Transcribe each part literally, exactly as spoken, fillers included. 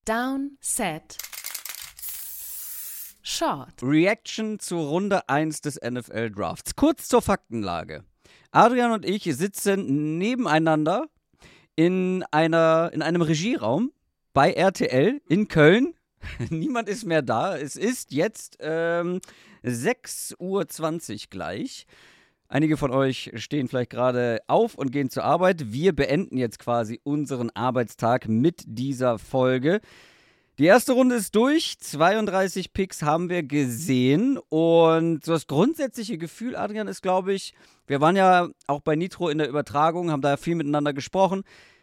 Down, Set, Short. Reaction zur Runde eins des N F L Drafts. Kurz zur Faktenlage. Adrian und ich sitzen nebeneinander in, einer, in einem Regieraum bei R T L in Köln. Niemand ist mehr da. Es ist jetzt ähm, sechs Uhr zwanzig gleich. Einige von euch stehen vielleicht gerade auf und gehen zur Arbeit. Wir beenden jetzt quasi unseren Arbeitstag mit dieser Folge. Die erste Runde ist durch. zweiunddreißig Picks haben wir gesehen. Und so das grundsätzliche Gefühl, Adrian, ist, glaube ich, wir waren ja auch bei Nitro in der Übertragung, haben da viel miteinander gesprochen.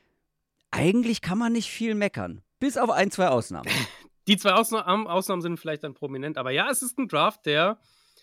Eigentlich kann man nicht viel meckern. Bis auf ein, zwei Ausnahmen. Die zwei Ausnahmen, Ausnahmen sind vielleicht dann prominent. Aber ja, es ist ein Draft, der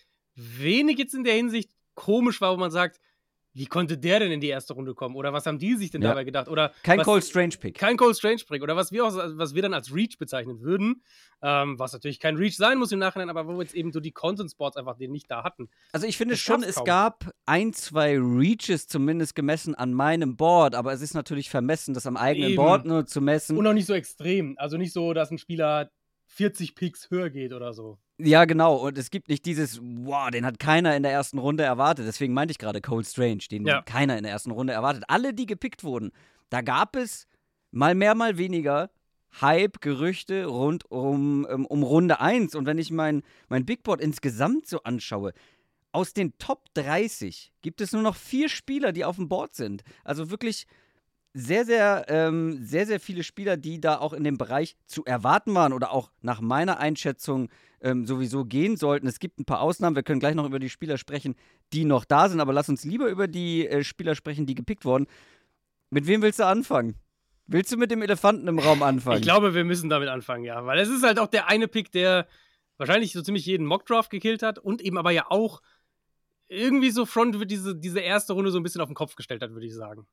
wenig jetzt in der Hinsicht komisch war, wo man sagt, wie konnte der denn in die erste Runde kommen? Oder was haben die sich denn ja. dabei gedacht? Oder kein was, Cole Strange-Pick. Kein Cole Strange-Pick. Oder was wir, auch, was wir dann als Reach bezeichnen würden. Ähm, was natürlich kein Reach sein muss im Nachhinein, aber wo wir jetzt eben so die Content-Spots einfach den nicht da hatten. Also ich finde das schon, es gab ein, zwei Reaches zumindest gemessen an meinem Board, aber es ist natürlich vermessen, das am eigenen eben. Board nur zu messen. Und auch nicht so extrem. Also nicht so, dass ein Spieler vierzig Picks höher geht oder so. Ja, genau. Und es gibt nicht dieses, wow, den hat keiner in der ersten Runde erwartet. Deswegen meinte ich gerade Cole Strange, den ja. keiner in der ersten Runde erwartet. Alle, die gepickt wurden, da gab es mal mehr, mal weniger Hype, Gerüchte rund um, um, um Runde eins. Und wenn ich mein, mein Big Board insgesamt so anschaue, aus den Top dreißig gibt es nur noch vier Spieler, die auf dem Board sind. Also wirklich sehr, sehr, ähm, sehr, sehr viele Spieler, die da auch in dem Bereich zu erwarten waren oder auch nach meiner Einschätzung ähm, sowieso gehen sollten. Es gibt ein paar Ausnahmen, wir können gleich noch über die Spieler sprechen, die noch da sind, aber lass uns lieber über die äh, Spieler sprechen, die gepickt wurden. Mit wem willst du anfangen? Willst du mit dem Elefanten im Raum anfangen? Ich glaube, wir müssen damit anfangen, ja, weil es ist halt auch der eine Pick, der wahrscheinlich so ziemlich jeden Mockdraft gekillt hat und eben aber ja auch irgendwie so Front diese, diese erste Runde so ein bisschen auf den Kopf gestellt hat, würde ich sagen.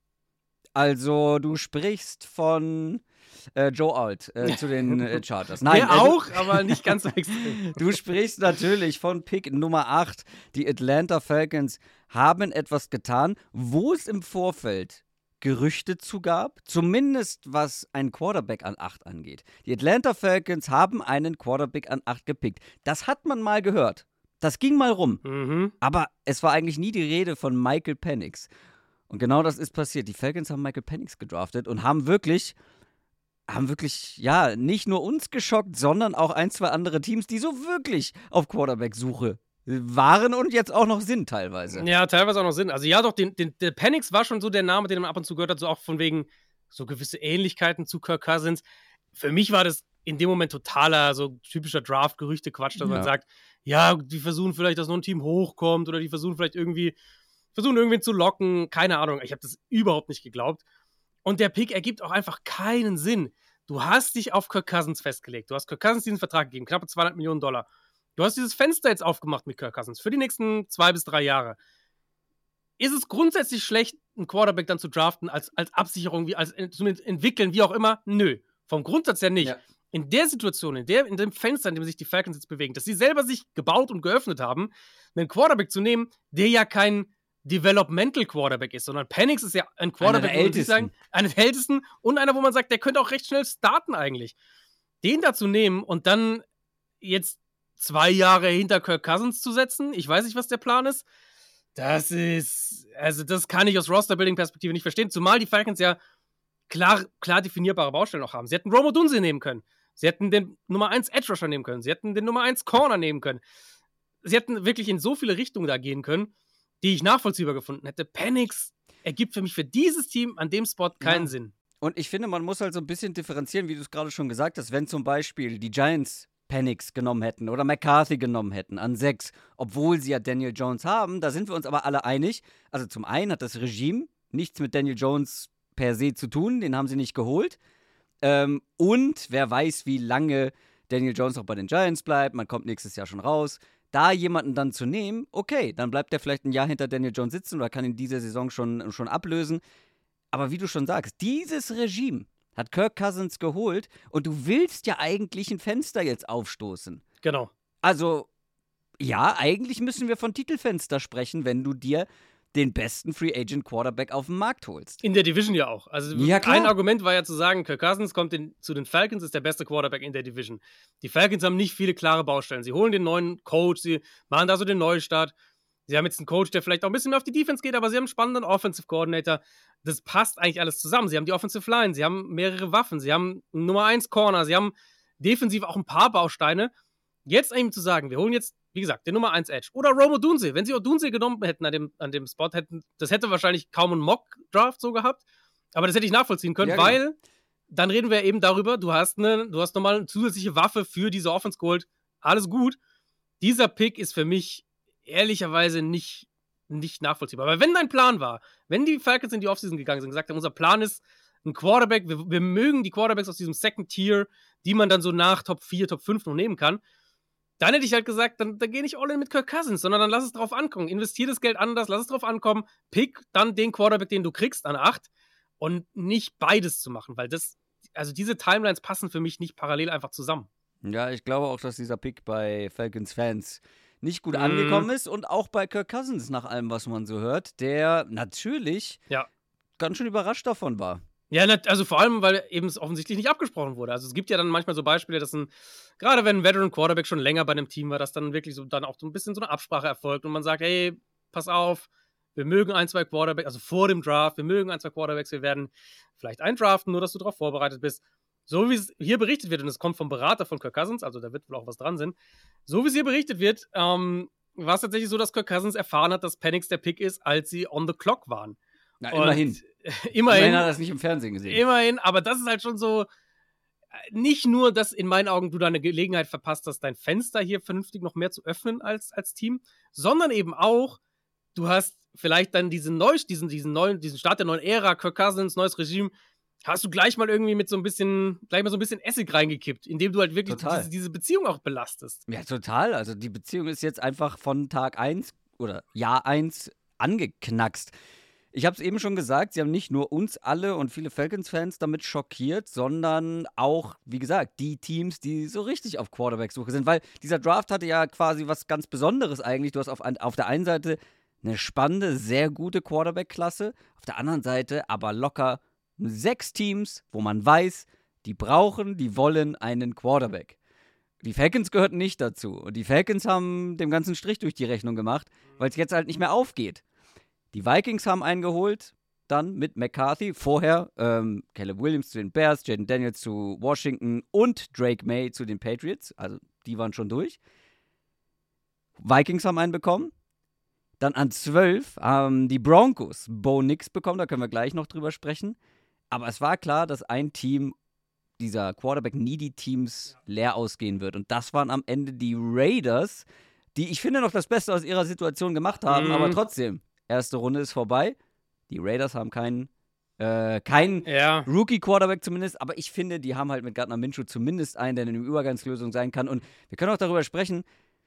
Also, du sprichst von äh, Joe Alt äh, zu den äh, Chargers. Nein, der äh, auch, aber nicht ganz so extrem. Du sprichst natürlich von Pick Nummer acht. Die Atlanta Falcons haben etwas getan, wo es im Vorfeld Gerüchte zu gab, zumindest was einen Quarterback an acht angeht. Die Atlanta Falcons haben einen Quarterback an acht gepickt. Das hat man mal gehört. Das ging mal rum. Mhm. Aber es war eigentlich nie die Rede von Michael Penix. Und genau das ist passiert. Die Falcons haben Michael Penix gedraftet und haben wirklich, haben wirklich, ja, nicht nur uns geschockt, sondern auch ein, zwei andere Teams, die so wirklich auf Quarterback-Suche waren und jetzt auch noch sind teilweise. Ja, teilweise auch noch sind. Also ja, doch, den, den, der Penix war schon so der Name, den man ab und zu gehört hat, so auch von wegen so gewisse Ähnlichkeiten zu Kirk Cousins. Für mich war das in dem Moment totaler, so typischer Draft-Gerüchte-Quatsch, dass ja. man sagt, ja, die versuchen vielleicht, dass noch ein Team hochkommt oder die versuchen vielleicht irgendwie versuchen irgendwen zu locken, keine Ahnung, ich habe das überhaupt nicht geglaubt. Und der Pick ergibt auch einfach keinen Sinn. Du hast dich auf Kirk Cousins festgelegt, du hast Kirk Cousins diesen Vertrag gegeben, knappe zweihundert Millionen Dollar. Du hast dieses Fenster jetzt aufgemacht mit Kirk Cousins für die nächsten zwei bis drei Jahre. Ist es grundsätzlich schlecht, einen Quarterback dann zu draften, als, als Absicherung, wie, als zu entwickeln, wie auch immer? Nö, vom Grundsatz her nicht. Ja. In der Situation, in, der, in dem Fenster, in dem sich die Falcons jetzt bewegen, dass sie selber sich gebaut und geöffnet haben, einen Quarterback zu nehmen, der ja kein Developmental Quarterback ist, sondern Penix ist ja ein Quarterback, einer der sagen, einer der ältesten und einer, wo man sagt, der könnte auch recht schnell starten eigentlich. Den da zu nehmen und dann jetzt zwei Jahre hinter Kirk Cousins zu setzen, ich weiß nicht, was der Plan ist, das ist, also das kann ich aus Roster-Building-Perspektive nicht verstehen, zumal die Falcons ja klar, klar definierbare Baustellen noch haben. Sie hätten Rome Odunze nehmen können, sie hätten den Nummer eins Edge-Rusher nehmen können, sie hätten den Nummer eins Corner nehmen können, sie hätten wirklich in so viele Richtungen da gehen können, die ich nachvollziehbar gefunden hätte. Penix ergibt für mich für dieses Team an dem Spot keinen ja. Sinn. Und ich finde, man muss halt so ein bisschen differenzieren, wie du es gerade schon gesagt hast, wenn zum Beispiel die Giants Penix genommen hätten oder McCarthy genommen hätten an sechs, obwohl sie ja Daniel Jones haben, da sind wir uns aber alle einig. Also zum einen hat das Regime nichts mit Daniel Jones per se zu tun, den haben sie nicht geholt. Ähm, und wer weiß, wie lange Daniel Jones noch bei den Giants bleibt, man kommt nächstes Jahr schon raus. Da jemanden dann zu nehmen, okay, dann bleibt er vielleicht ein Jahr hinter Daniel Jones sitzen oder kann in dieser Saison schon, schon ablösen. Aber wie du schon sagst, dieses Regime hat Kirk Cousins geholt und du willst ja eigentlich ein Fenster jetzt aufstoßen. Genau. Also, ja, eigentlich müssen wir von Titelfenster sprechen, wenn du dir den besten Free Agent Quarterback auf dem Markt holst. In der Division ja auch. Also ja, klar. Ein Argument war ja zu sagen, Kirk Cousins kommt in, zu den Falcons, ist der beste Quarterback in der Division. Die Falcons haben nicht viele klare Baustellen. Sie holen den neuen Coach, sie machen da so den Neustart. Sie haben jetzt einen Coach, der vielleicht auch ein bisschen mehr auf die Defense geht, aber sie haben einen spannenden Offensive Coordinator. Das passt eigentlich alles zusammen. Sie haben die Offensive Line, sie haben mehrere Waffen, sie haben einen Nummer eins Corner, sie haben defensiv auch ein paar Bausteine. Jetzt eben zu sagen, wir holen jetzt, wie gesagt, den Nummer eins Edge. Oder Rome Odunze. Wenn sie Odunze genommen hätten an dem, an dem Spot, hätten, das hätte wahrscheinlich kaum einen Mock-Draft so gehabt. Aber das hätte ich nachvollziehen können, ja, weil genau. Dann reden wir eben darüber, du hast, eine, du hast nochmal eine zusätzliche Waffe für diese Offense geholt. Alles gut. Dieser Pick ist für mich ehrlicherweise nicht, nicht nachvollziehbar. Aber wenn dein Plan war, wenn die Falcons in die Offseason gegangen sind und gesagt haben, unser Plan ist ein Quarterback, wir, wir mögen die Quarterbacks aus diesem Second Tier, die man dann so nach Top vier, Top fünf noch nehmen kann, dann hätte ich halt gesagt, dann, dann geh nicht all in mit Kirk Cousins, sondern dann lass es drauf ankommen. Investier das Geld anders, lass es drauf ankommen, pick dann den Quarterback, den du kriegst, an acht und nicht beides zu machen, weil das, also diese Timelines passen für mich nicht parallel einfach zusammen. Ja, ich glaube auch, dass dieser Pick bei Falcons-Fans nicht gut mm. angekommen ist und auch bei Kirk Cousins, nach allem, was man so hört, der natürlich ja. ganz schön überrascht davon war. Ja, also vor allem, weil eben es offensichtlich nicht abgesprochen wurde. Also es gibt ja dann manchmal so Beispiele, dass ein, gerade wenn ein Veteran Quarterback schon länger bei einem Team war, dass dann wirklich so dann auch so ein bisschen so eine Absprache erfolgt und man sagt, hey, pass auf, wir mögen ein, zwei Quarterbacks, also vor dem Draft, wir mögen ein, zwei Quarterbacks, wir werden vielleicht eindraften, nur dass du darauf vorbereitet bist. So wie es hier berichtet wird, und es kommt vom Berater von Kirk Cousins, also da wird wohl auch was dran sein, so wie es hier berichtet wird, ähm, war es tatsächlich so, dass Kirk Cousins erfahren hat, dass Penix der Pick ist, als sie on the clock waren. Na, immerhin. immerhin. Immerhin hat er das nicht im Fernsehen gesehen. Immerhin, aber das ist halt schon so, nicht nur, dass in meinen Augen du da eine Gelegenheit verpasst hast, dein Fenster hier vernünftig noch mehr zu öffnen als, als Team, sondern eben auch, du hast vielleicht dann diesen, Neu, diesen, diesen, neuen, diesen Start der neuen Ära, Kirk Cousins, neues Regime, hast du gleich mal irgendwie mit so ein bisschen, gleich mal so ein bisschen Essig reingekippt, indem du halt wirklich diese, diese Beziehung auch belastest. Ja, total. Also die Beziehung ist jetzt einfach von Tag eins oder Jahr eins angeknackst. Ich habe es eben schon gesagt, sie haben nicht nur uns alle und viele Falcons-Fans damit schockiert, sondern auch, wie gesagt, die Teams, die so richtig auf Quarterback-Suche sind. Weil dieser Draft hatte ja quasi was ganz Besonderes eigentlich. Du hast auf, auf der einen Seite eine spannende, sehr gute Quarterback-Klasse, auf der anderen Seite aber locker sechs Teams, wo man weiß, die brauchen, die wollen einen Quarterback. Die Falcons gehörten nicht dazu. Und die Falcons haben dem ganzen Strich durch die Rechnung gemacht, weil es jetzt halt nicht mehr aufgeht. Die Vikings haben einen geholt, dann mit McCarthy. Vorher ähm, Caleb Williams zu den Bears, Jaden Daniels zu Washington und Drake May zu den Patriots. Also die waren schon durch. Vikings haben einen bekommen. Dann an zwölf haben die Broncos Bo Nix bekommen. Da können wir gleich noch drüber sprechen. Aber es war klar, dass ein Team dieser Quarterback-Needy-Teams leer ausgehen wird. Und das waren am Ende die Raiders, die, ich finde, noch das Beste aus ihrer Situation gemacht haben. Mhm. Aber trotzdem, erste Runde ist vorbei. Die Raiders haben keinen, äh, keinen ja. Rookie-Quarterback zumindest. Aber ich finde, die haben halt mit Gardner Minshew zumindest einen, der eine Übergangslösung sein kann. Und wir können auch darüber sprechen,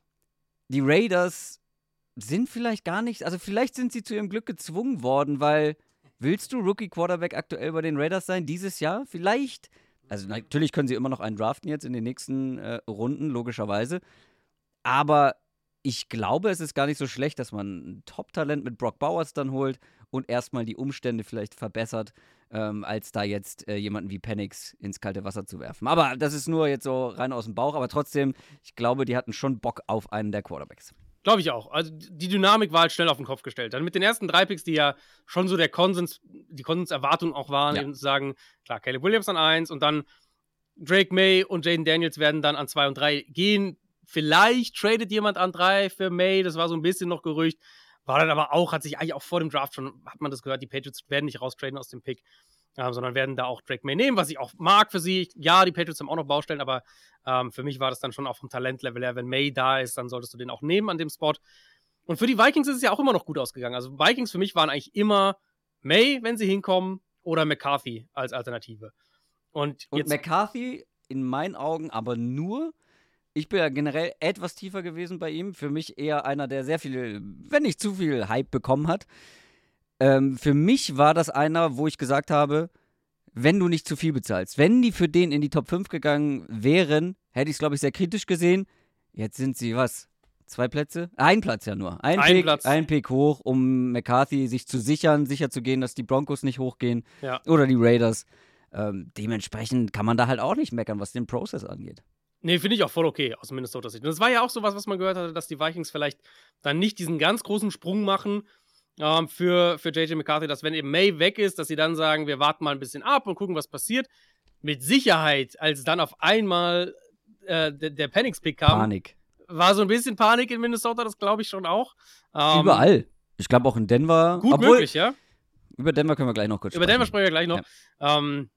die Raiders sind vielleicht gar nicht, also vielleicht sind sie zu ihrem Glück gezwungen worden, weil willst du Rookie-Quarterback aktuell bei den Raiders sein, dieses Jahr? Vielleicht. Also natürlich können sie immer noch einen draften jetzt in den nächsten äh, Runden, logischerweise. Aber ich glaube, es ist gar nicht so schlecht, dass man ein Top-Talent mit Brock Bowers dann holt und erstmal die Umstände vielleicht verbessert, ähm, als da jetzt äh, jemanden wie Penix ins kalte Wasser zu werfen. Aber das ist nur jetzt so rein aus dem Bauch. Aber trotzdem, ich glaube, die hatten schon Bock auf einen der Quarterbacks. Glaube ich auch. Also die Dynamik war halt schnell auf den Kopf gestellt. Dann mit den ersten drei Picks, die ja schon so der Konsens, die Konsenserwartung auch waren, ja. eben zu sagen, klar, Caleb Williams an eins und dann Drake May und Jaden Daniels werden dann an zwei und drei gehen. Vielleicht tradet jemand an drei für May, das war so ein bisschen noch Gerücht. War dann aber auch, hat sich eigentlich auch vor dem Draft schon, hat man das gehört, die Patriots werden nicht raustraden aus dem Pick, äh, sondern werden da auch Drake May nehmen, was ich auch mag für sie. Ja, die Patriots haben auch noch Baustellen, aber ähm, für mich war das dann schon auch vom Talentlevel her, wenn May da ist, dann solltest du den auch nehmen an dem Spot. Und für die Vikings ist es ja auch immer noch gut ausgegangen. Also Vikings für mich waren eigentlich immer May, wenn sie hinkommen, oder McCarthy als Alternative. Und, Und jetzt McCarthy in meinen Augen aber nur, ich bin ja generell etwas tiefer gewesen bei ihm, für mich eher einer, der sehr viel, wenn nicht zu viel Hype bekommen hat. Ähm, für mich war das einer, wo ich gesagt habe, wenn du nicht zu viel bezahlst, wenn die für den in die Top fünf gegangen wären, hätte ich es, glaube ich, sehr kritisch gesehen. Jetzt sind sie, was, zwei Plätze? Ein Platz ja nur. Ein, Ein Pick, Platz. ein Pick hoch, um McCarthy sich zu sichern, sicher zu gehen, dass die Broncos nicht hochgehen. Ja. Oder die Raiders. Ähm, dementsprechend kann man da halt auch nicht meckern, was den Prozess angeht. Nee, finde ich auch voll okay aus Minnesota Sicht. Und das war ja auch sowas, was man gehört hatte, dass die Vikings vielleicht dann nicht diesen ganz großen Sprung machen ähm, für, für J J McCarthy, dass wenn eben May weg ist, dass sie dann sagen, wir warten mal ein bisschen ab und gucken, was passiert. Mit Sicherheit, als dann auf einmal äh, der, der Penix-Pick kam, Panik. war so ein bisschen Panik in Minnesota, das glaube ich schon auch. Ähm, Überall. Ich glaube auch in Denver. Gut obwohl, möglich, ja. Über Denver können wir gleich noch kurz Über sprechen. Denver sprechen wir gleich noch. Ja. Ähm,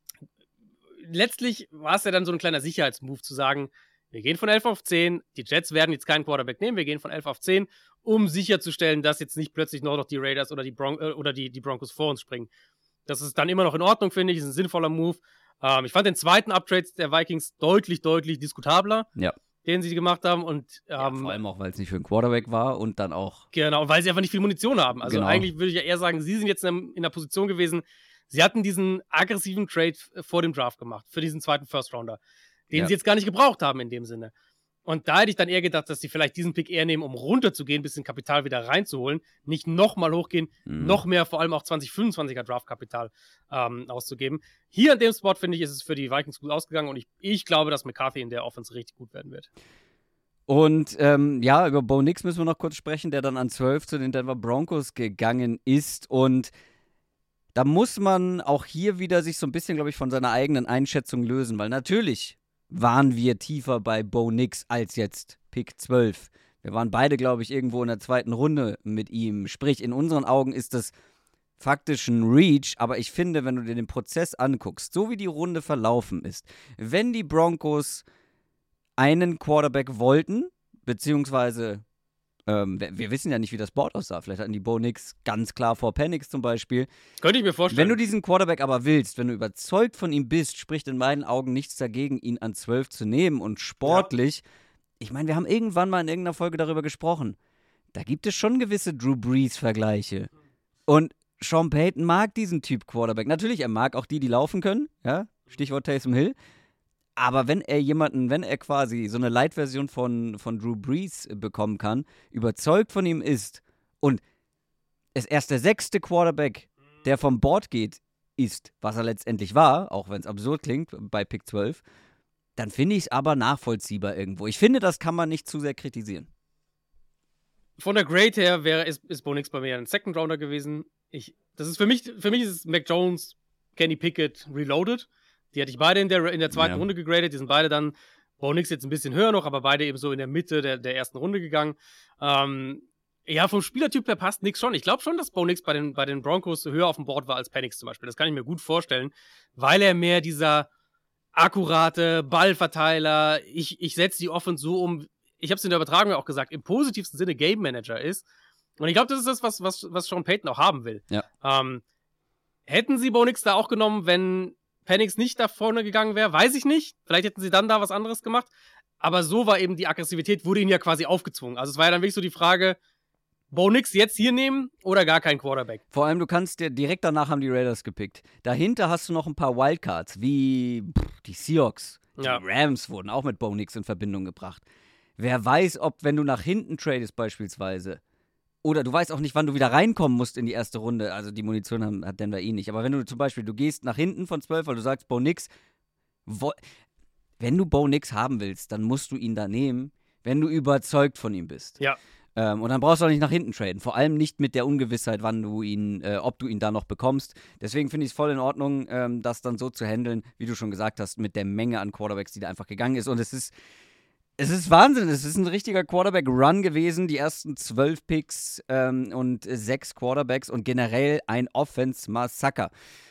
letztlich war es ja dann so ein kleiner Sicherheitsmove zu sagen, wir gehen von elf auf zehn, die Jets werden jetzt keinen Quarterback nehmen, wir gehen von elf auf zehn, um sicherzustellen, dass jetzt nicht plötzlich noch die Raiders oder die, Bron- äh, oder die, die Broncos vor uns springen. Das ist dann immer noch in Ordnung, finde ich, ist ein sinnvoller Move. Ähm, ich fand den zweiten Uptrade der Vikings deutlich, deutlich diskutabler, Ja. den sie gemacht haben. Und, ähm, Ja, vor allem auch, weil es nicht für einen Quarterback war und dann auch. Genau, weil sie einfach nicht viel Munition haben. Also Genau. eigentlich würde ich ja eher sagen, sie sind jetzt in, in der Position gewesen, sie hatten diesen aggressiven Trade vor dem Draft gemacht, für diesen zweiten First-Rounder, den Ja. sie jetzt gar nicht gebraucht haben in dem Sinne. Und da hätte ich dann eher gedacht, dass sie vielleicht diesen Pick eher nehmen, um runterzugehen, ein bisschen Kapital wieder reinzuholen, nicht nochmal hochgehen, Mhm. noch mehr, vor allem auch zwanzig fünfundzwanziger Draftkapital ähm, auszugeben. Hier an dem Spot, finde ich, ist es für die Vikings gut ausgegangen und ich, ich glaube, dass McCarthy in der Offense richtig gut werden wird. Und ähm, ja, über Bo Nix müssen wir noch kurz sprechen, der dann an zwölf zu den Denver Broncos gegangen ist. Und da muss man auch hier wieder sich so ein bisschen, glaube ich, von seiner eigenen Einschätzung lösen, weil natürlich waren wir tiefer bei Bo Nix als jetzt Pick zwölf. Wir waren beide, glaube ich, irgendwo in der zweiten Runde mit ihm. Sprich, in unseren Augen ist das faktisch ein Reach, aber ich finde, wenn du dir den Prozess anguckst, so wie die Runde verlaufen ist, wenn die Broncos einen Quarterback wollten, beziehungsweise ähm, wir, wir wissen ja nicht, wie das Board aussah. Vielleicht hatten die Bo Nix ganz klar vor Penix zum Beispiel. Könnte ich mir vorstellen. Wenn du diesen Quarterback aber willst, wenn du überzeugt von ihm bist, spricht in meinen Augen nichts dagegen, ihn an zwölf zu nehmen. Und sportlich, ja. Ich meine, wir haben irgendwann mal in irgendeiner Folge darüber gesprochen, da gibt es schon gewisse Drew Brees-Vergleiche. Und Sean Payton mag diesen Typ Quarterback. Natürlich, er mag auch die, die laufen können, ja, Stichwort Taysom Hill. Aber wenn er jemanden, wenn er quasi so eine Light-Version von, von Drew Brees bekommen kann, überzeugt von ihm ist und es erst der sechste Quarterback, der vom Board geht, ist, was er letztendlich war, auch wenn es absurd klingt bei Pick zwölf, dann finde ich es aber nachvollziehbar irgendwo. Ich finde, das kann man nicht zu sehr kritisieren. Von der Grade her wäre, ist, ist Bo Nix bei mir ein Second Rounder gewesen. Ich, das ist für mich, für mich ist es Mac Jones, Kenny Pickett reloaded. Die hatte ich beide in der, in der zweiten Ja. Runde gegradet. Die sind beide dann, Bo Nix jetzt ein bisschen höher noch, aber beide eben so in der Mitte der, der ersten Runde gegangen. Ähm, ja, vom Spielertyp her passt Nix schon. Ich glaube schon, dass Bo Nix bei den, bei den Broncos höher auf dem Board war als Penix zum Beispiel. Das kann ich mir gut vorstellen, weil er mehr dieser akkurate Ballverteiler, ich, ich setze die Offense so um, ich habe es in der Übertragung auch gesagt, im positivsten Sinne Game Manager ist. Und ich glaube, das ist das, was, was, was Sean Payton auch haben will. Ja. Ähm, hätten sie Bo Nix da auch genommen, wenn Penix nicht da vorne gegangen wäre, weiß ich nicht. Vielleicht hätten sie dann da was anderes gemacht. Aber so war eben die Aggressivität, wurde ihnen ja quasi aufgezwungen. Also es war ja dann wirklich so die Frage, Bo Nix jetzt hier nehmen oder gar kein Quarterback. Vor allem, du kannst dir, direkt danach haben die Raiders gepickt. Dahinter hast du noch ein paar Wildcards, wie pff, die Seahawks. Ja. Die Rams wurden auch mit Bo Nix in Verbindung gebracht. Wer weiß, ob, wenn du nach hinten tradest beispielsweise, oder du weißt auch nicht, wann du wieder reinkommen musst in die erste Runde. Also die Munition haben, hat Denver eh nicht. Aber wenn du zum Beispiel, du gehst nach hinten von zwölf, weil du sagst, Bo Nix, wo, wenn du Bo Nix haben willst, dann musst du ihn da nehmen, wenn du überzeugt von ihm bist. Ja. Ähm, und dann brauchst du auch nicht nach hinten traden. Vor allem nicht mit der Ungewissheit, wann du ihn, äh, ob du ihn da noch bekommst. Deswegen finde ich es voll in Ordnung, ähm, das dann so zu handeln, wie du schon gesagt hast, mit der Menge an Quarterbacks, die da einfach gegangen ist. Und es ist Es ist Wahnsinn, es ist ein richtiger Quarterback-Run gewesen, die ersten zwölf Picks ähm, und äh, sechs Quarterbacks und generell ein Offense-Massaker.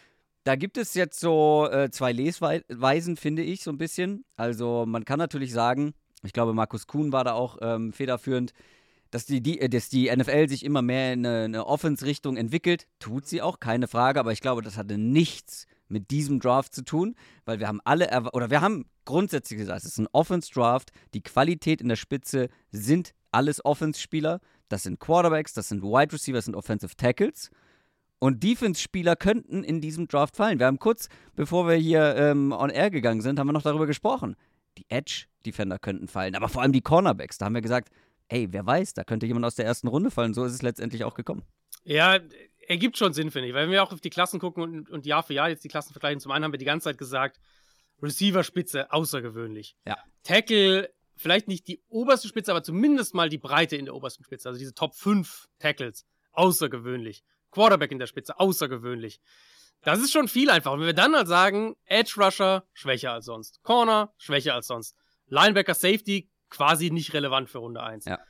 Da gibt es jetzt so äh, zwei Lesweisen, finde ich, so ein bisschen. Also man kann natürlich sagen, ich glaube Markus Kuhn war da auch ähm, federführend, dass die, die, dass die N F L sich immer mehr in eine, eine Offense-Richtung entwickelt. Tut sie auch, keine Frage, aber ich glaube, das hatte nichts mit diesem Draft zu tun, weil wir haben alle, erwa- oder wir haben grundsätzlich gesagt, es ist ein Offense-Draft, die Qualität in der Spitze sind alles Offense-Spieler, das sind Quarterbacks, das sind Wide Receivers, das sind Offensive Tackles und Defense-Spieler könnten in diesem Draft fallen. Wir haben kurz, bevor wir hier ähm, on air gegangen sind, haben wir noch darüber gesprochen. Die Edge-Defender könnten fallen, aber vor allem die Cornerbacks, da haben wir gesagt, ey, wer weiß, da könnte jemand aus der ersten Runde fallen. So ist es letztendlich auch gekommen. Ja, ergibt schon Sinn, finde ich. Weil wenn wir auch auf die Klassen gucken und, und Jahr für Jahr jetzt die Klassen vergleichen, zum einen haben wir die ganze Zeit gesagt, Receiver-Spitze, außergewöhnlich. Ja. Tackle, vielleicht nicht die oberste Spitze, aber zumindest mal die Breite in der obersten Spitze. Also diese Top fünf Tackles, außergewöhnlich. Quarterback in der Spitze, außergewöhnlich. Das ist schon viel einfach. Und wenn wir dann halt sagen, Edge Rusher, schwächer als sonst. Corner, schwächer als sonst. Linebacker, Safety, quasi nicht relevant für Runde eins. Ja.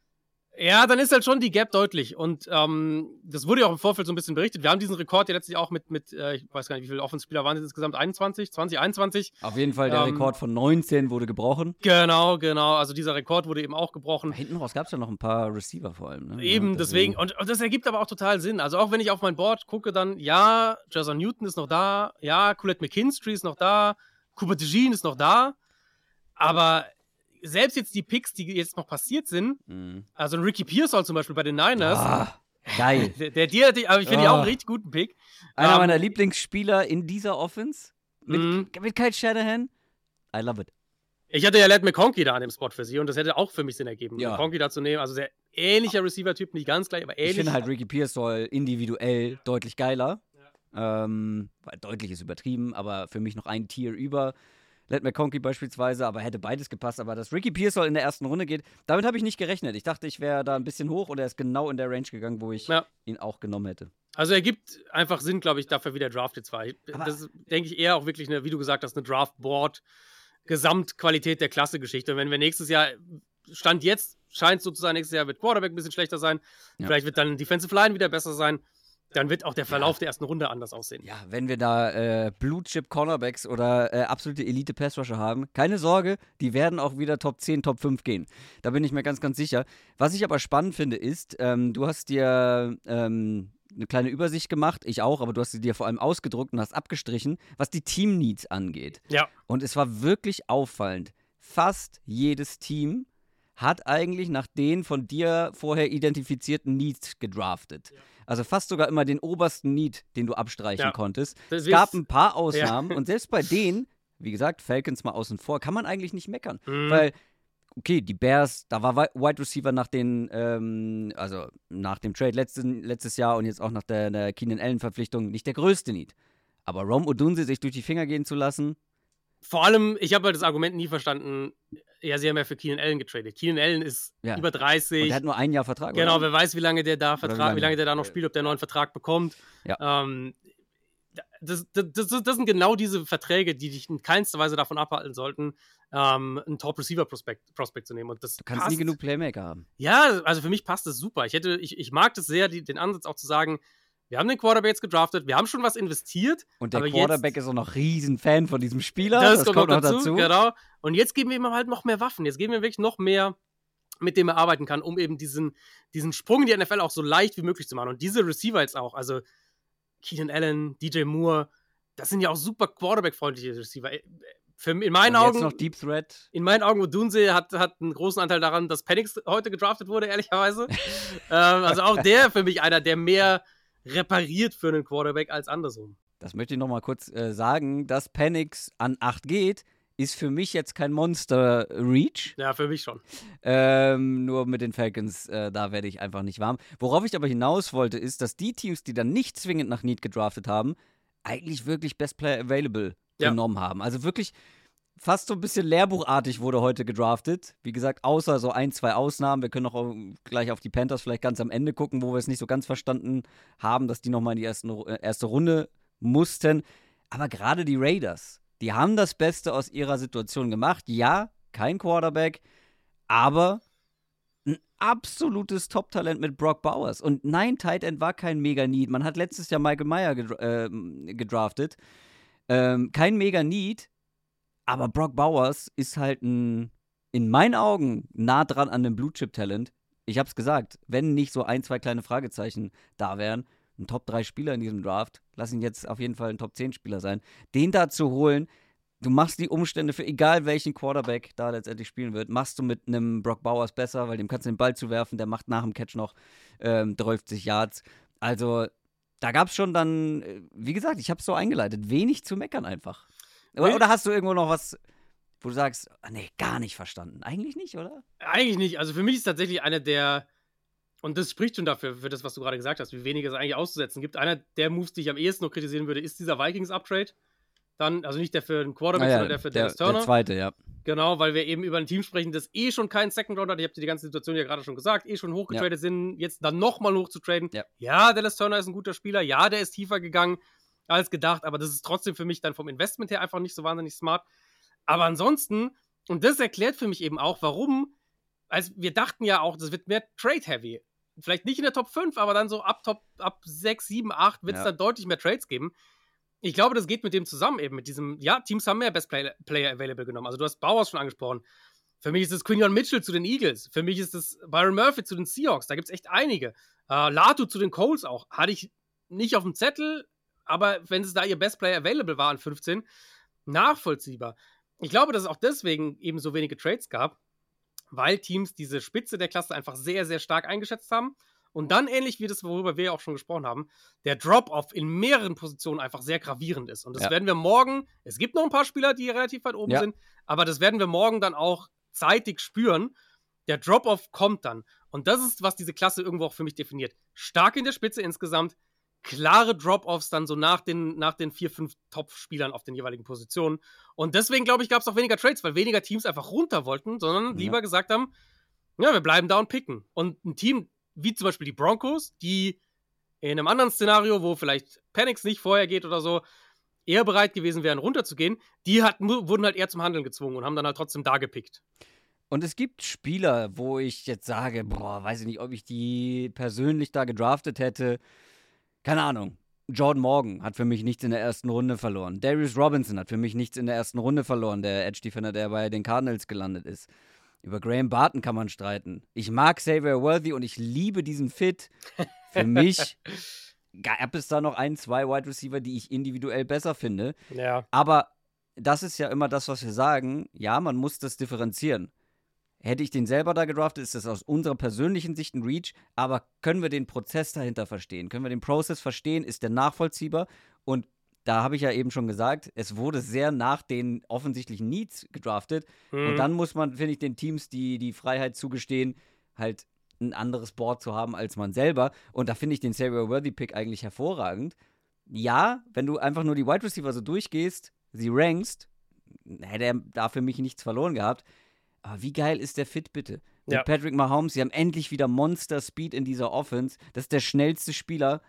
Ja, dann ist halt schon die Gap deutlich. Und ähm, das wurde ja auch im Vorfeld so ein bisschen berichtet. Wir haben diesen Rekord ja letztlich auch mit, mit äh, ich weiß gar nicht, wie viele Offenspieler waren es insgesamt? einundzwanzig? zwanzig, einundzwanzig? Auf jeden Fall, der ähm, Rekord von neunzehn wurde gebrochen. Genau, genau. Also dieser Rekord wurde eben auch gebrochen. Hinten raus gab es ja noch ein paar Receiver vor allem. Ne? Eben, ja, deswegen. Und, und das ergibt aber auch total Sinn. Also auch wenn ich auf mein Board gucke, dann, ja, Jason Newton ist noch da, ja, Colette McKinstry ist noch da, Cooper DeJean ist noch da. Aber selbst jetzt die Picks, die jetzt noch passiert sind, mhm. also ein Ricky Pearsall zum Beispiel bei den Niners. Ah, geil. Der, der, der, der aber ich finde oh. ja auch einen richtig guten Pick. Einer um, meiner Lieblingsspieler in dieser Offense. Mit, mhm. mit Kyle Shanahan. I love it. Ich hatte ja Ladd McConkey da an dem Spot für sie und das hätte auch für mich Sinn ergeben, ja. McConkey da zu nehmen. Also sehr ähnlicher Receiver-Typ, nicht ganz gleich, aber ähnlich. Ich finde halt Ricky Pearsall individuell deutlich geiler. Ja. Ähm, deutlich ist übertrieben, aber für mich noch ein Tier über Ladd McConkey beispielsweise, aber hätte beides gepasst. Aber dass Ricky Pearsall in der ersten Runde geht, damit habe ich nicht gerechnet. Ich dachte, ich wäre da ein bisschen hoch und er ist genau in der Range gegangen, wo ich ja. ihn auch genommen hätte. Also er gibt einfach Sinn, glaube ich, dafür, wie der Draft jetzt war. Aber das ist, denke ich, eher auch wirklich, eine, wie du gesagt hast, eine Draftboard- Gesamtqualität der Klasse-Geschichte. Wenn wir nächstes Jahr, Stand jetzt, scheint so zu sein, nächstes Jahr wird Quarterback ein bisschen schlechter sein, ja. vielleicht wird dann Defensive Line wieder besser sein, dann wird auch der Verlauf ja. der ersten Runde anders aussehen. Ja, wenn wir da äh, Blue-Chip-Cornerbacks oder äh, absolute Elite-Pass-Rusher haben, keine Sorge, die werden auch wieder Top zehn, Top fünf gehen. Da bin ich mir ganz, ganz sicher. Was ich aber spannend finde, ist, ähm, du hast dir ähm, eine kleine Übersicht gemacht, ich auch, aber du hast sie dir vor allem ausgedruckt und hast abgestrichen, was die Team-Needs angeht. Ja. Und es war wirklich auffallend. Fast jedes Team hat eigentlich nach den von dir vorher identifizierten Needs gedraftet. Ja. Also fast sogar immer den obersten Need, den du abstreichen ja. konntest. Das es gab ein paar Ausnahmen ja. und selbst bei denen, wie gesagt, Falcons mal außen vor, kann man eigentlich nicht meckern. Mhm. Weil okay, die Bears, da war Wide Receiver nach den, ähm, also nach dem Trade letzten, letztes Jahr und jetzt auch nach der, der Keenan Allen-Verpflichtung nicht der größte Need. Aber Rome Odunze sich durch die Finger gehen zu lassen. Vor allem, ich habe halt das Argument nie verstanden, ja, sie haben ja für Keenan Allen getradet. Keenan Allen ist ja. über dreißig. Und der hat nur ein Jahr Vertrag, Genau, oder? wer weiß, wie lange der da Vertrag, wie lange? wie lange der da noch spielt, ob der einen neuen Vertrag bekommt. Ja. Ähm, Das, das, das, das sind genau diese Verträge, die dich in keinster Weise davon abhalten sollten, ähm, einen Top-Receiver-Prospect Prospect zu nehmen. Und das du kannst passt. nie genug Playmaker haben. Ja, also für mich passt das super. Ich, hätte, ich, ich mag das sehr, die, den Ansatz auch zu sagen, wir haben den Quarterback jetzt gedraftet, wir haben schon was investiert. Und der aber Quarterback jetzt, ist auch noch riesen Fan von diesem Spieler. Das, das kommt, kommt noch noch dazu, dazu. Genau. Und jetzt geben wir ihm halt noch mehr Waffen. Jetzt geben wir wirklich noch mehr, mit dem er arbeiten kann, um eben diesen, diesen Sprung in die N F L auch so leicht wie möglich zu machen. Und diese Receiver jetzt auch, also Keenan Allen, D J Moore, das sind ja auch super Quarterback-freundliche Receiver. Für, in meinen und jetzt Augen. noch Deep Threat. In meinen Augen, Odunze hat, hat einen großen Anteil daran, dass Penix heute gedraftet wurde, ehrlicherweise. ähm, also auch der für mich einer, der mehr repariert für einen Quarterback als andersrum. Das möchte ich nochmal kurz äh, sagen, dass Penix an acht geht, ist für mich jetzt kein Monster-Reach. Ja, für mich schon. Ähm, nur mit den Falcons, äh, da werde ich einfach nicht warm. Worauf ich aber hinaus wollte, ist, dass die Teams, die dann nicht zwingend nach Need gedraftet haben, eigentlich wirklich Best Player Available ja. genommen haben. Also wirklich fast so ein bisschen lehrbuchartig wurde heute gedraftet. Wie gesagt, außer so ein, zwei Ausnahmen. Wir können auch gleich auf die Panthers vielleicht ganz am Ende gucken, wo wir es nicht so ganz verstanden haben, dass die nochmal in die ersten, erste Runde mussten. Aber gerade die Raiders, die haben das Beste aus ihrer Situation gemacht. Ja, kein Quarterback, aber ein absolutes Top-Talent mit Brock Bowers. Und nein, Tight End war kein Mega-Need. Man hat letztes Jahr Michael Mayer gedra- äh, gedraftet. Ähm, kein Mega-Need, aber Brock Bowers ist halt ein, in meinen Augen, nah dran an dem Blue-Chip-Talent. Ich hab's gesagt, wenn nicht so ein, zwei kleine Fragezeichen da wären, ein Top drei Spieler in diesem Draft, lass ihn jetzt auf jeden Fall ein Top zehn Spieler sein, den da zu holen, du machst die Umstände für egal welchen Quarterback da letztendlich spielen wird, machst du mit einem Brock Bowers besser, weil dem kannst du den Ball zuwerfen, der macht nach dem Catch noch ähm, dreißig Yards. Also da gab es schon dann, wie gesagt, ich habe es so eingeleitet, wenig zu meckern einfach. Oder, oder hast du irgendwo noch was wo du sagst, ah, nee, gar nicht verstanden. Eigentlich nicht, oder? Eigentlich nicht. Also für mich ist tatsächlich einer der, und das spricht schon dafür, für das, was du gerade gesagt hast, wie wenig es eigentlich auszusetzen gibt. Einer der Moves, die ich am ehesten noch kritisieren würde, ist dieser Vikings-Uptrade. Dann, also nicht der für den Quarterback, Ah, ja, sondern der für der, Dallas Turner. Der zweite, ja. Genau, weil wir eben über ein Team sprechen, das eh schon keinen Second Rounder hat. Ich habe dir die ganze Situation ja gerade schon gesagt, eh schon hochgetradet Ja. sind, jetzt dann nochmal hochzutraden. Ja. ja, Dallas Turner ist ein guter Spieler. Ja, der ist tiefer gegangen als gedacht, aber das ist trotzdem für mich dann vom Investment her einfach nicht so wahnsinnig smart. Aber ansonsten, und das erklärt für mich eben auch, warum, also wir dachten ja auch, das wird mehr Trade-Heavy. Vielleicht nicht in der Top fünf, aber dann so ab Top, ab sechs, sieben, acht wird es Ja. dann deutlich mehr Trades geben. Ich glaube, das geht mit dem zusammen eben, mit diesem, ja, Teams haben mehr Best Play- Player Available genommen. Also du hast Bowers schon angesprochen. Für mich ist es Quinion Mitchell zu den Eagles. Für mich ist es Byron Murphy zu den Seahawks. Da gibt es echt einige. Uh, Latu zu den Colts auch. Hatte ich nicht auf dem Zettel, aber wenn es da ihr Best Player Available war an fünfzehn, nachvollziehbar. Ich glaube, dass es auch deswegen eben so wenige Trades gab, weil Teams diese Spitze der Klasse einfach sehr, sehr stark eingeschätzt haben. Und dann, ähnlich wie das, worüber wir ja auch schon gesprochen haben, der Drop-Off in mehreren Positionen einfach sehr gravierend ist. Und das Ja. werden wir morgen, es gibt noch ein paar Spieler, die relativ weit oben Ja. sind, aber das werden wir morgen dann auch zeitig spüren. Der Drop-Off kommt dann. Und das ist, was diese Klasse irgendwo auch für mich definiert. Stark in der Spitze insgesamt, klare Drop-Offs dann so nach den, nach den vier, fünf Top-Spielern auf den jeweiligen Positionen. Und deswegen, glaube ich, gab es auch weniger Trades, weil weniger Teams einfach runter wollten, sondern Ja. lieber gesagt haben, ja, wir bleiben da und picken. Und ein Team wie zum Beispiel die Broncos, die in einem anderen Szenario, wo vielleicht Penix nicht vorher geht oder so, eher bereit gewesen wären, runterzugehen, die hatten, wurden halt eher zum Handeln gezwungen und haben dann halt trotzdem da gepickt. Und es gibt Spieler, wo ich jetzt sage, boah, weiß ich nicht, ob ich die persönlich da gedraftet hätte. Keine Ahnung. Jordan Morgan hat für mich nichts in der ersten Runde verloren. Darius Robinson hat für mich nichts in der ersten Runde verloren, der Edge-Defender, der bei den Cardinals gelandet ist. Über Graham Barton kann man streiten. Ich mag Xavier Worthy und ich liebe diesen Fit. Für mich gab es da noch ein, zwei Wide Receiver, die ich individuell besser finde. Ja. Aber das ist ja immer das, was wir sagen. Ja, man muss das differenzieren. Hätte ich den selber da gedraftet, ist das aus unserer persönlichen Sicht ein Reach. Aber können wir den Prozess dahinter verstehen? Können wir den Prozess verstehen? Ist der nachvollziehbar? Und da habe ich ja eben schon gesagt, es wurde sehr nach den offensichtlichen Needs gedraftet. Hm. Und dann muss man, finde ich, den Teams die, die Freiheit zugestehen, halt ein anderes Board zu haben als man selber. Und da finde ich den Xavier Worthy-Pick eigentlich hervorragend. Ja, wenn du einfach nur die Wide Receiver so durchgehst, sie rankst, hätte er da für mich nichts verloren gehabt. Aber wie geil ist der Fit, bitte? Mit Ja. Patrick Mahomes, sie haben endlich wieder Monster-Speed in dieser Offense. Das ist der schnellste Spieler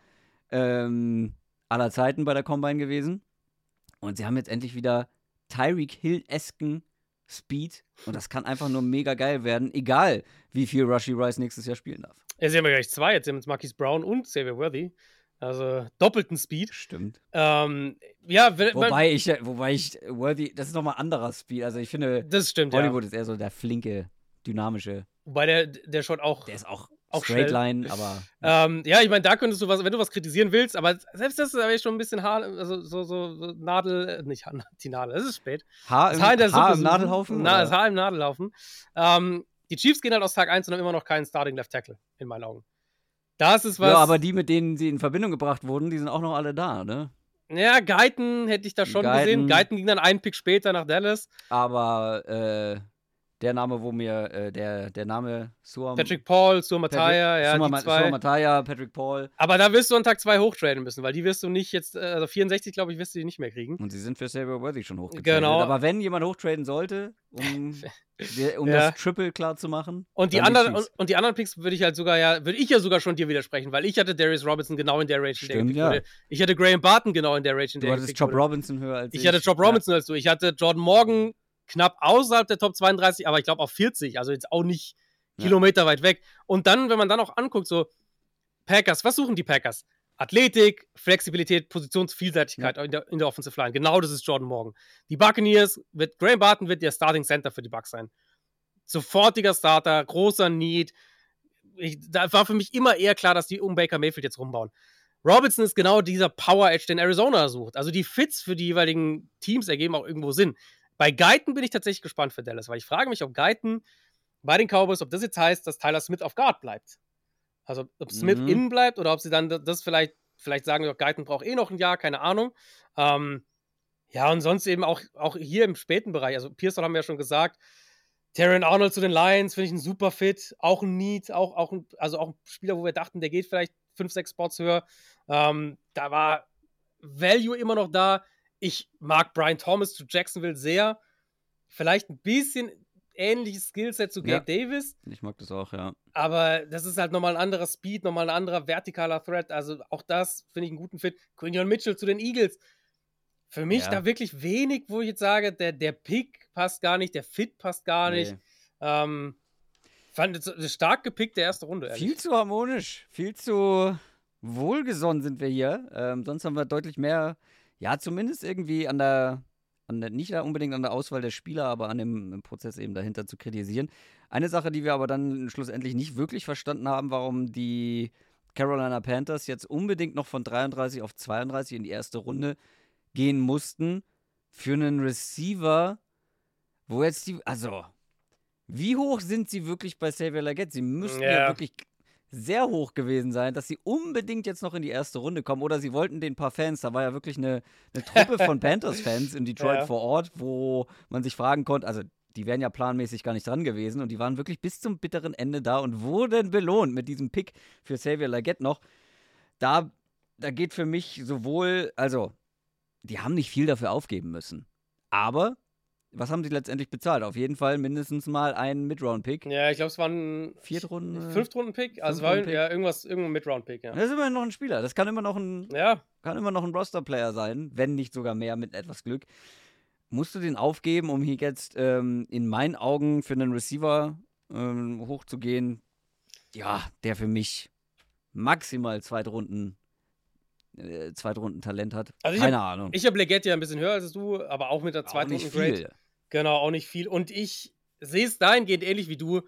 ähm, aller Zeiten bei der Combine gewesen. Und sie haben jetzt endlich wieder Tyreek Hill-esken Speed. Und das kann einfach nur mega geil werden, egal wie viel Rashee Rice nächstes Jahr spielen darf. Jetzt haben wir gleich zwei. Jetzt haben wir jetzt Marquise Brown und Xavier Worthy. Also doppelten Speed. Stimmt. Ähm, ja, wenn, Wobei ich, wobei ich Worthy, das ist nochmal anderer Speed. Also ich finde, das stimmt, Hollywood ja. ist eher so der flinke, dynamische. Wobei der, der schon auch. Der ist auch, Auch Straight schnell. Line, aber. Ähm, ja, ich meine, da könntest du was, wenn du was kritisieren willst, aber selbst das ist aber schon ein bisschen Haar, also so, so, so Nadel, äh, nicht Haar, die Nadel, es ist spät. Haar, Das im, Haar in der Haar Suppe im suchen. Nadelhaufen? Na, oder? das Haar im Nadelhaufen. Ähm, die Chiefs gehen halt aus Tag eins und haben immer noch keinen Starting Left Tackle, in meinen Augen. Das ist was. Ja, aber die, mit denen sie in Verbindung gebracht wurden, die sind auch noch alle da, ne? Ja, Guyton hätte ich da schon Guyton. gesehen. Guyton ging dann einen Pick später nach Dallas. Aber äh, der Name, wo mir, äh, der, der Name Suam. Patrick Paul, Sur Mataya, ja, Suam, die zwei. Suam Mataya, Patrick Paul. Aber da wirst du an Tag zwei hochtraden müssen, weil die wirst du nicht jetzt, äh, also vierundsechzig, glaube ich, wirst du die nicht mehr kriegen. Und sie sind für Xavier Worthy schon hochgetradet. Genau. Aber wenn jemand hochtraden sollte, um, der, um Ja. das Triple klar zu machen. Und die, dann anderen, Chiefs. und, und die anderen Picks würde ich halt sogar ja, würde ich ja sogar schon dir widersprechen, weil ich hatte Darius Robinson genau in der Range, in der Stimmt, gepickt ja. wurde. Ich hatte Graham Barton genau in der Range, in Du der hattest gepickt Job wurde. Robinson höher als ich. Ich hatte Job Robinson als du. Ich hatte Jordan Morgan knapp außerhalb der Top zweiunddreißig, aber ich glaube auf vierzig, also jetzt auch nicht Ja. Kilometer weit weg. Und dann, wenn man dann auch anguckt, so Packers, was suchen die Packers? Athletik, Flexibilität, Positionsvielseitigkeit in, der, in der Offensive Line. Genau das ist Jordan Morgan. Die Buccaneers, wird, Graham Barton wird der Starting Center für die Bucs sein. Sofortiger Starter, großer Need. Ich, da war für mich immer eher klar, dass die um Baker Mayfield jetzt rumbauen. Robinson ist genau dieser Power Edge, den Arizona sucht. Also die Fits für die jeweiligen Teams ergeben auch irgendwo Sinn. Bei Guyton bin ich tatsächlich gespannt für Dallas, weil ich frage mich, ob Guyton bei den Cowboys, ob das jetzt heißt, dass Tyler Smith auf Guard bleibt. Also ob Smith Mhm. innen bleibt oder ob sie dann das vielleicht, vielleicht sagen, Guyton braucht eh noch ein Jahr, keine Ahnung. Ähm, Ja, und sonst eben auch, auch hier im späten Bereich, also Pearson haben wir ja schon gesagt, Terrion Arnold zu den Lions, finde ich ein super Fit, auch ein Need, auch, auch ein, also auch ein Spieler, wo wir dachten, der geht vielleicht fünf, sechs Spots höher. Ähm, da war Value immer noch da. Ich mag Brian Thomas zu Jacksonville sehr. Vielleicht ein bisschen ähnliches Skillset zu Gabe ja, Davis. Ich mag das auch, ja. Aber das ist halt nochmal ein anderer Speed, nochmal ein anderer vertikaler Threat. Also auch das finde ich einen guten Fit. Quinion Mitchell zu den Eagles. Für mich ja. da wirklich wenig, wo ich jetzt sage, der, der Pick passt gar nicht, der Fit passt gar nee. nicht. Ähm, fand es stark gepickt, der erste Runde. Ehrlich. Viel zu harmonisch, viel zu wohlgesonnen sind wir hier. Ähm, sonst haben wir deutlich mehr, ja, zumindest irgendwie an der, an der, nicht unbedingt an der Auswahl der Spieler, aber an dem Prozess eben dahinter zu kritisieren. Eine Sache, die wir aber dann schlussendlich nicht wirklich verstanden haben, warum die Carolina Panthers jetzt unbedingt noch von dreiunddreißig auf zweiunddreißig in die erste Runde gehen mussten für einen Receiver, wo jetzt die, also, wie hoch sind sie wirklich bei Xavier Legette? Sie müssen ja. ja wirklich sehr hoch gewesen sein, dass sie unbedingt jetzt noch in die erste Runde kommen. Oder sie wollten den paar Fans, da war ja wirklich eine, eine Truppe von Panthers-Fans in Detroit ja. vor Ort, wo man sich fragen konnte, also die wären ja planmäßig gar nicht dran gewesen und die waren wirklich bis zum bitteren Ende da und wurden belohnt mit diesem Pick für Xavier Legette noch. Da, da geht für mich sowohl, also die haben nicht viel dafür aufgeben müssen. Aber, was haben sie letztendlich bezahlt? Auf jeden Fall mindestens mal einen Mid-Round-Pick. Ja, ich glaube, es war ein Viertrunden, Fünftrunden-Pick. Also war ja irgendwas, irgendein Mid-Round-Pick, ja. Das ist immerhin noch ein Spieler. Das kann immer noch ein, ja. kann immer noch ein Roster-Player sein, wenn nicht sogar mehr mit etwas Glück. Musst du den aufgeben, um hier jetzt ähm, in meinen Augen für einen Receiver ähm, hochzugehen? Ja, der für mich maximal Zweitrunden Äh, Zweitrunden-Talent hat. Also Keine hab, Ahnung. Ich habe Legette ja ein bisschen höher als du, aber auch mit der zweiten Runden Grade. Genau, auch nicht viel. Und ich sehe es dahingehend ähnlich wie du.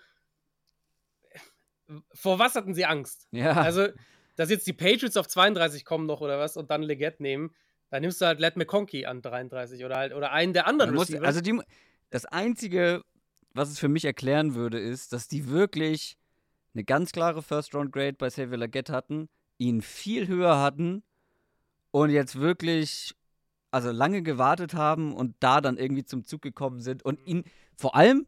Vor was hatten sie Angst? Ja. Also, dass jetzt die Patriots auf zweiunddreißig kommen noch oder was und dann Legette nehmen, dann nimmst du halt Ladd McConkey an dreiunddreißig oder halt oder einen der anderen musst, Receiver. Also die, das Einzige, was es für mich erklären würde, ist, dass die wirklich eine ganz klare First-Round-Grade bei Xavier Legette hatten, ihn viel höher hatten und jetzt wirklich, also lange gewartet haben und da dann irgendwie zum Zug gekommen sind und ihn vor allem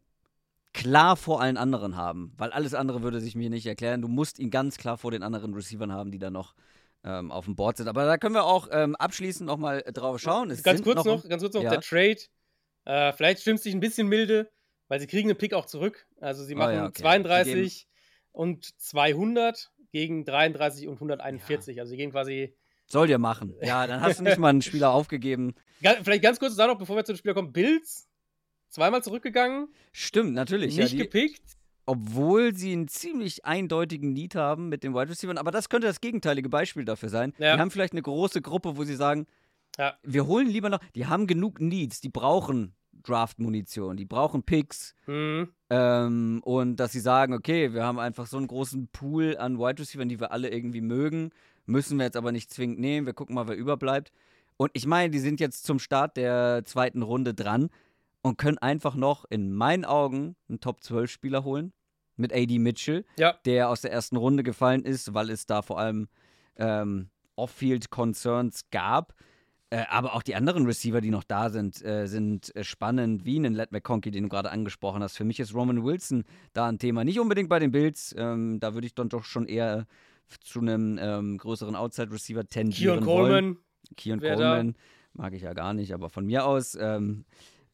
klar vor allen anderen haben, weil alles andere würde sich mir nicht erklären. Du musst ihn ganz klar vor den anderen Receivern haben, die da noch ähm, auf dem Board sind. Aber da können wir auch ähm, abschließend nochmal drauf schauen. Es ganz, sind kurz noch, noch, ganz kurz noch, ja. der Trade. Äh, vielleicht stimmt es sich ein bisschen milde, weil sie kriegen den Pick auch zurück. Also sie machen oh ja, okay. zweiunddreißig und zweihundert gegen dreiunddreißig und hunderteinundvierzig. Ja. Also sie gehen quasi... Soll dir machen. Ja, dann hast du nicht mal einen Spieler aufgegeben. Vielleicht ganz kurz da noch, bevor wir zu den Spielern kommen. Bills, zweimal zurückgegangen. Stimmt, natürlich. Nicht ja, die, gepickt. Obwohl sie einen ziemlich eindeutigen Need haben mit den Wide Receivers. Aber das könnte das gegenteilige Beispiel dafür sein. Ja. Die haben vielleicht eine große Gruppe, wo sie sagen, ja. wir holen lieber noch, die haben genug Needs, die brauchen Draft-Munition, die brauchen Picks. Mhm. Ähm, und dass sie sagen, okay, wir haben einfach so einen großen Pool an Wide Receivers, die wir alle irgendwie mögen. Müssen wir jetzt aber nicht zwingend nehmen. Wir gucken mal, wer überbleibt. Und ich meine, die sind jetzt zum Start der zweiten Runde dran und können einfach noch in meinen Augen einen Top zwölf Spieler holen mit A D Mitchell, ja. der aus der ersten Runde gefallen ist, weil es da vor allem ähm, Off-Field-Concerns gab. Äh, aber auch die anderen Receiver, die noch da sind, äh, sind äh, spannend, wie einen Ladd McConkey, den du gerade angesprochen hast. Für mich ist Roman Wilson da ein Thema. Nicht unbedingt bei den Bills. Ähm, da würde ich dann doch schon eher zu einem ähm, größeren Outside-Receiver tendieren Keon wollen. Coleman. Keon Coleman mag ich ja gar nicht, aber von mir aus, ähm,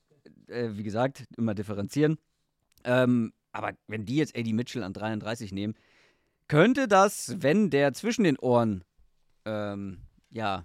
äh, wie gesagt, immer differenzieren. Ähm, aber wenn die jetzt A D Mitchell an dreiunddreißig nehmen, könnte das, wenn der zwischen den Ohren ähm, ja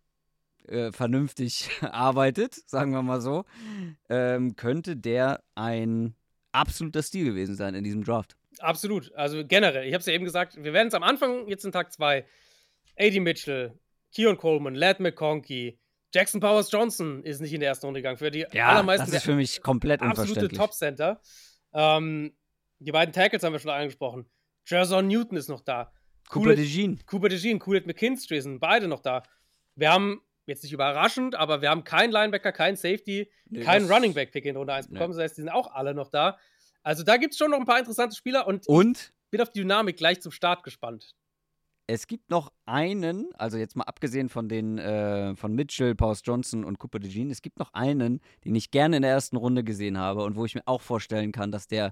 äh, vernünftig arbeitet, sagen wir mal so, ähm, könnte der ein absoluter Stil gewesen sein in diesem Draft. Absolut, also generell. Ich habe es ja eben gesagt, wir werden es am Anfang, jetzt in Tag zwei, A D Mitchell, Keon Coleman, Ladd McConkey, Jackson Powers Johnson ist nicht in der ersten Runde gegangen. Für die ja, allermeisten das ist für mich komplett absolute unverständlich. Top-Center. Ähm, die beiden Tackles haben wir schon angesprochen. Jerson Newton ist noch da. Cooper DeJean. Cooper DeJean, Kool-Aid McKinstry sind beide noch da. Wir haben, jetzt nicht überraschend, aber wir haben keinen Linebacker, keinen Safety, nee, keinen Running Back-Pick in Runde eins bekommen. Nee. Das heißt, die sind auch alle noch da. Also da gibt es schon noch ein paar interessante Spieler und, und? ich bin auf die Dynamik gleich zum Start gespannt. es gibt noch einen, also jetzt mal abgesehen von den äh, von Mitchell, Powers Johnson und Cooper DeJean, es gibt noch einen, den ich gerne in der ersten Runde gesehen habe und wo ich mir auch vorstellen kann, dass der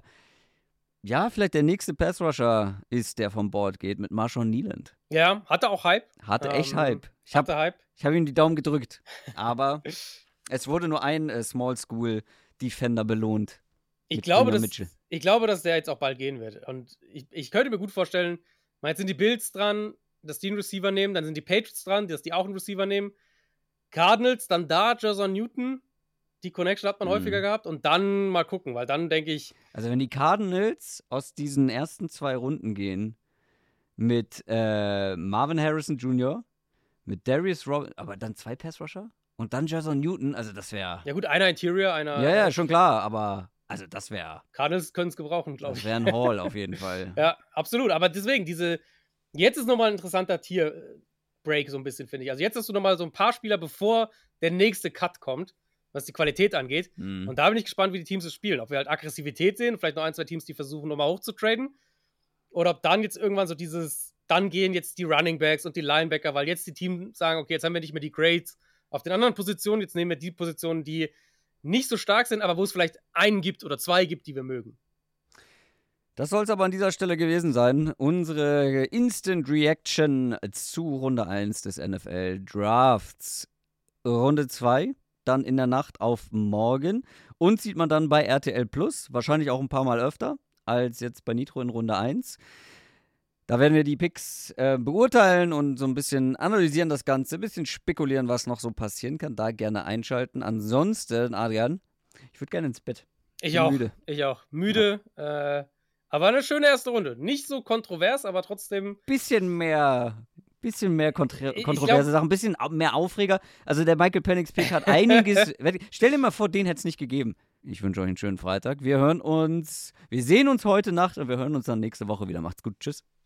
ja vielleicht der nächste Pass-Rusher ist, der vom Board geht, mit Marshawn Neiland. Ja, hatte auch Hype. Hatte echt Ähm, Hype. Ich Hatte habe Hype. hab ihm die Daumen gedrückt, aber es wurde nur ein äh, Small School Defender belohnt. Ich mit glaube, Junior dass, Mitchell. ich glaube, dass der jetzt auch bald gehen wird. Und ich, ich könnte mir gut vorstellen, mal jetzt sind die Bills dran, dass die einen Receiver nehmen, dann sind die Patriots dran, dass die auch einen Receiver nehmen. Cardinals, dann da Jason Newton. Die Connection hat man Mhm. häufiger gehabt. Und dann mal gucken, weil dann denke ich, Also wenn die Cardinals aus diesen ersten zwei Runden gehen mit äh, Marvin Harrison Junior, mit Darius Robinson, aber dann zwei Pass-Rusher und dann Jason Newton, also das wäre... ja gut, einer Interior, einer. Ja, ja, schon klar, aber also das wäre Cardinals können es gebrauchen, glaube das ich. wäre ein Haul auf jeden Fall. Ja, absolut. Aber deswegen, diese. Jetzt ist nochmal ein interessanter Tier-Break, so ein bisschen, finde ich. Also jetzt hast du nochmal so ein paar Spieler, bevor der nächste Cut kommt, was die Qualität angeht. Mhm. Und da bin ich gespannt, wie die Teams es spielen. Ob wir halt Aggressivität sehen, vielleicht noch ein, zwei Teams, die versuchen, nochmal hochzutraden. Oder ob dann jetzt irgendwann so dieses, dann gehen jetzt die Running Backs und die Linebacker, weil jetzt die Teams sagen, okay, jetzt haben wir nicht mehr die Grades auf den anderen Positionen, jetzt nehmen wir die Positionen, die nicht so stark sind, aber wo es vielleicht einen gibt oder zwei gibt, die wir mögen. Das soll es aber an dieser Stelle gewesen sein. Unsere Instant Reaction zu Runde eins des N F L Drafts. Runde zwei, dann in der Nacht auf morgen. Und sieht man dann bei R T L Plus, wahrscheinlich auch ein paar Mal öfter als jetzt bei Nitro in Runde eins. Da werden wir die Picks äh, beurteilen und so ein bisschen analysieren das Ganze, ein bisschen spekulieren, was noch so passieren kann. Da gerne einschalten. Ansonsten, Adrian, ich würde gerne ins Bett. Ich Bin auch. müde. Ich auch. Müde. Ja. Äh, aber eine schöne erste Runde. Nicht so kontrovers, aber trotzdem. Bisschen mehr, bisschen mehr kontra- Ich kontroverse glaub- Sachen, bisschen au- mehr Aufreger. Also der Michael Penix Pick hat einiges. Stell dir mal vor, den hätte es nicht gegeben. Ich wünsche euch einen schönen Freitag. Wir hören uns, wir sehen uns heute Nacht und wir hören uns dann nächste Woche wieder. Macht's gut. Tschüss.